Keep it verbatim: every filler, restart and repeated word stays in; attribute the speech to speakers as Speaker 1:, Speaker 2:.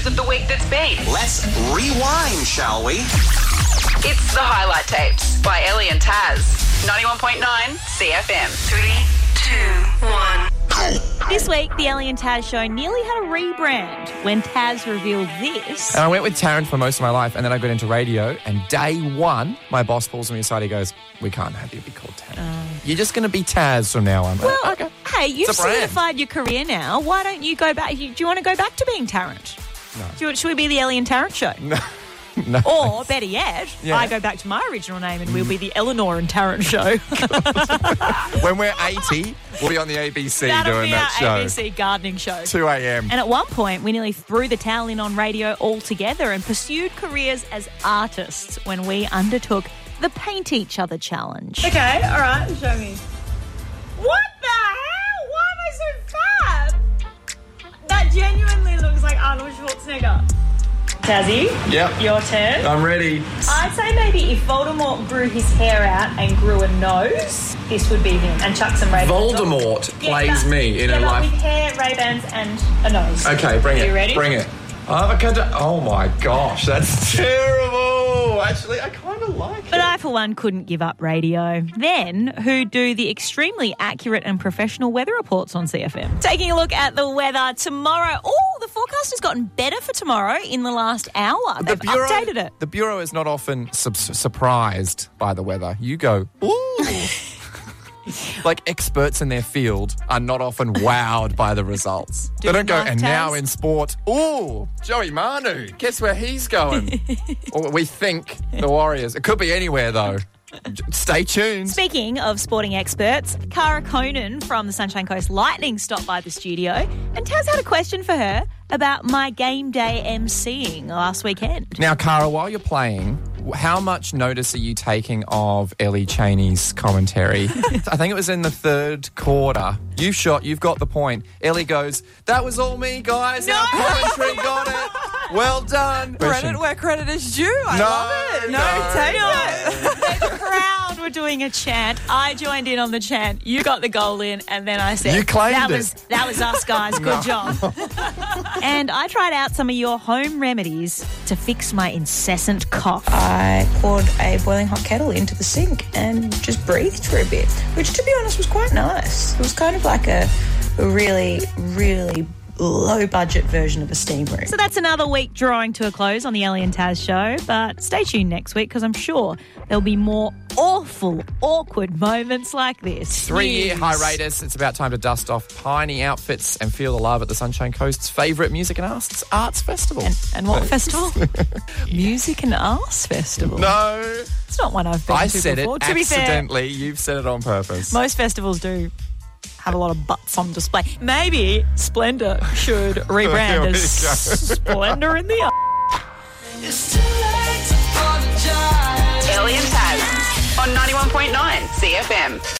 Speaker 1: episodes of the week that's been.
Speaker 2: Let's rewind, shall we?
Speaker 1: It's the Highlight Tapes by Ellie and Taz. ninety-one point nine C F M. Three, two, one.
Speaker 3: This week, the Ellie and Taz show nearly had a rebrand when Taz revealed this.
Speaker 4: And I went with Taryn for most of my life, and then I got into radio, and day one, my boss pulls me aside, he goes, we can't have you be called Taryn. Uh, You're just going to be Taz from now on.
Speaker 3: Well,
Speaker 4: okay.
Speaker 3: Hey, you've
Speaker 4: It's a brand.
Speaker 3: solidified your career now. Why don't you go back? Do you want to go back to being Tarrant?
Speaker 4: No.
Speaker 3: Do you, should we be the Ellie and Tarrant show?
Speaker 4: No. No.
Speaker 3: Or, better yet,
Speaker 4: Yeah.
Speaker 3: I go back to my original name and we'll be the Eleanor and Tarrant show.
Speaker 4: When we're eighty, we'll be on the A B C
Speaker 3: That'll
Speaker 4: doing
Speaker 3: be
Speaker 4: that
Speaker 3: our
Speaker 4: show.
Speaker 3: A B C gardening show.
Speaker 4: two a.m.
Speaker 3: And at one point, we nearly threw the towel in on radio altogether and pursued careers as artists when we undertook the Paint Each Other challenge.
Speaker 5: Okay, all right, show me. What the hell? Why am I so fat? That genuinely looks like Arnold Schwarzenegger. Tazzy,
Speaker 4: Yep.
Speaker 5: your turn.
Speaker 4: I'm ready.
Speaker 5: I'd say maybe if Voldemort grew his hair out and grew a nose, this would be him, and chuck some Ray-Bans on.
Speaker 4: Voldemort
Speaker 5: Yeah,
Speaker 4: plays
Speaker 5: but-
Speaker 4: me in
Speaker 5: yeah,
Speaker 4: a
Speaker 5: but
Speaker 4: life.
Speaker 5: with hair, Ray-Bans, and a nose.
Speaker 4: Okay, bring
Speaker 5: Are
Speaker 4: it.
Speaker 5: you ready?
Speaker 4: Bring it. Avocado. Oh my gosh, that's terrible. Actually, I kind of like
Speaker 3: But
Speaker 4: it.
Speaker 3: I, for one, couldn't give up radio. Then, who do the extremely accurate and professional weather reports on C F M? Taking a look at the weather tomorrow. Oh, the forecast has gotten better for tomorrow in the last hour. They've
Speaker 4: Bureau,
Speaker 3: updated it.
Speaker 4: The Bureau is not often su- surprised by the weather. You go, ooh. Like experts in their field are not often wowed by the results.
Speaker 3: Do
Speaker 4: they don't go,
Speaker 3: enough,
Speaker 4: and now
Speaker 3: Taz."
Speaker 4: in sport, ooh, Joey Manu, guess where he's going? Or we think the Warriors. It could be anywhere, though. J- Stay tuned.
Speaker 3: Speaking of sporting experts, Cara Conan from the Sunshine Coast Lightning stopped by the studio, and Taz had a question for her about my game day emceeing last weekend.
Speaker 4: Now, Cara, while you're playing, how much notice are you taking of Ellie Cheney's commentary? I think it was in the third quarter. You shot, you've got the point. Ellie goes, that was all me, guys.
Speaker 3: No.
Speaker 4: Our commentary got it. Well done.
Speaker 6: Credit where credit is due. I
Speaker 4: No,
Speaker 6: love it. No,
Speaker 4: no,
Speaker 6: take
Speaker 3: No.
Speaker 6: it.
Speaker 3: The crowd were doing a chant. I joined in on the chant. You got the goal in, and then I said,
Speaker 4: You claimed
Speaker 3: that
Speaker 4: it."
Speaker 3: was that was us, guys. Good job. And I tried out some of your home remedies to fix my incessant cough.
Speaker 7: I poured a boiling hot kettle into the sink and just breathed for a bit, which, to be honest, was quite nice. It was kind of like a, a really, really low-budget version of a steam room.
Speaker 3: So that's another week drawing to a close on the Ellie and Taz show, but stay tuned next week because I'm sure there'll be more awful, awkward moments like this.
Speaker 4: Three-year
Speaker 3: News.
Speaker 4: hiatus. It's about time to dust off piney outfits and feel the love at the Sunshine Coast's favourite music and arts, arts festival.
Speaker 3: And, and what festival? Music and Arts Festival.
Speaker 4: No.
Speaker 3: It's not one I've been
Speaker 4: I
Speaker 3: to
Speaker 4: said
Speaker 3: before.
Speaker 4: it
Speaker 3: To be fair,
Speaker 4: accidentally. You've said it on purpose.
Speaker 3: most festivals do have a lot of butts on display. Maybe Splendor should
Speaker 4: Here
Speaker 3: rebrand
Speaker 4: we
Speaker 3: as
Speaker 4: go.
Speaker 3: Splendor in the Eye.
Speaker 1: Ellie and Taz on ninety-one point nine C F M.